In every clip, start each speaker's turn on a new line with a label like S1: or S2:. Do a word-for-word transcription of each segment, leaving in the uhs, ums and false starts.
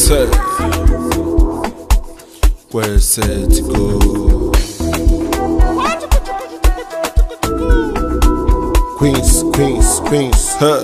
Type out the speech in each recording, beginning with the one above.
S1: set. Where it's set to go. Queens, Queens, Queens, huh?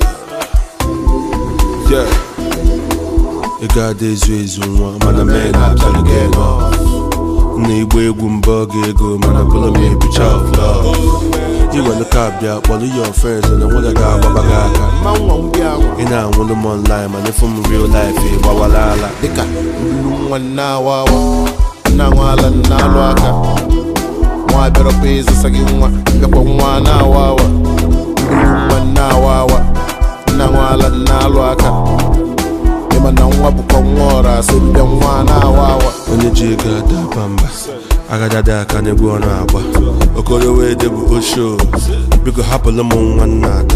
S1: Yeah. You got this reason why, man, a man, I'm trying to get off. Nigga, egwu bug ego, man, I pull me a picture of love. You wanna cop ya, one of your friends, and I wanna go Babagaga. And I want them online, man, if I'm real life, eh, Wawalala.
S2: Dika, one now, Wawa, Nawala, Nawaka. Why better pays a second one, one now, Wawa. One now, Wawa, Nawala, Nawaka. Emma now, Wapamora, so we don't want now, Wawa.
S1: When you jigga da bamba, I got that kind of go on abba. Okoro way they will show. We go hop a lemon one nada.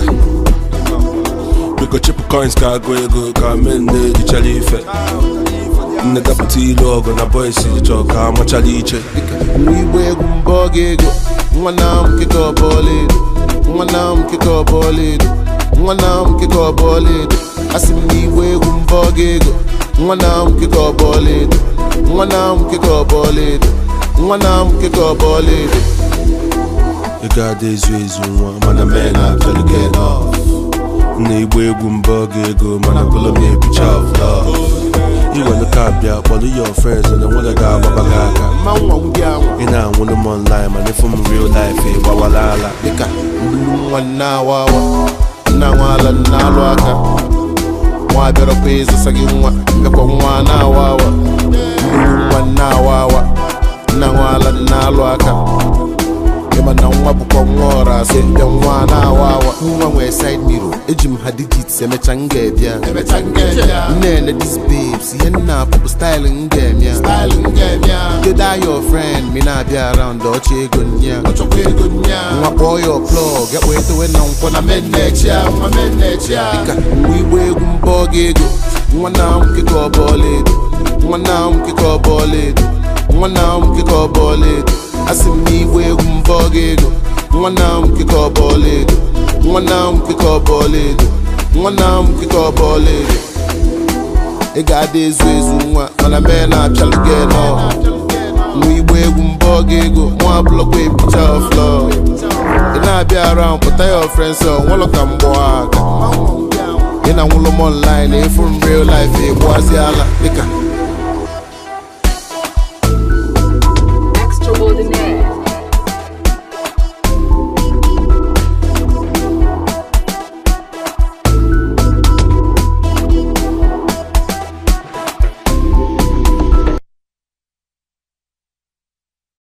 S1: We go chip coins, car go go, come in the chalife. In the deputy logo, na boy see the chalk, how much I leech.
S2: We wear Gumbogego, one arm kick up ball it, one arm kick up ball it, one arm kick up ball it. I see me wear Gumbogego, one arm kick up ball it. One arm kick up ball it, one arm kick up ball it.
S1: You got this reason why, man, a man, I'm trying to get off. Nigga, egwu bug ego, man, I pull me a picture of love. You wanna cop ya, one of your friends, and I wanna go Babagaga. And I want them online, man, if I'm real life, eh, Wawalala.
S2: Dika, one now, Wawa, Nawala, Nawaka. Why better pays a second one, one now, Wawa. One now, Wawa, Nawala, Nawaka. Emma now, Wapamora, say, don't want now, Wawa. One way side mirror, Ejim had it, Semechangadia, Semechangadia. None of these babes, Yenna, Papa styling game, yeah. Styling game, yeah. You die your friend, me not be around, Doche Gunya, Doche Gunya. My boy, your plug, get way to win on for a men next year, my men next year. We wear Gumbogego, one arm kick up ball it. One arm kick up ball it, one arm kick up ball it. I see me way Gumbogego, one arm kick up ball it, one arm kick up ball it, one arm kick up ball it. It got this reason why, man, a man, I'm trying to get off. We way Gumbogego, one block way picture of love. And I be around, but I your friends, so one look at me. And I want them online, eh, from real life, eh, was yala,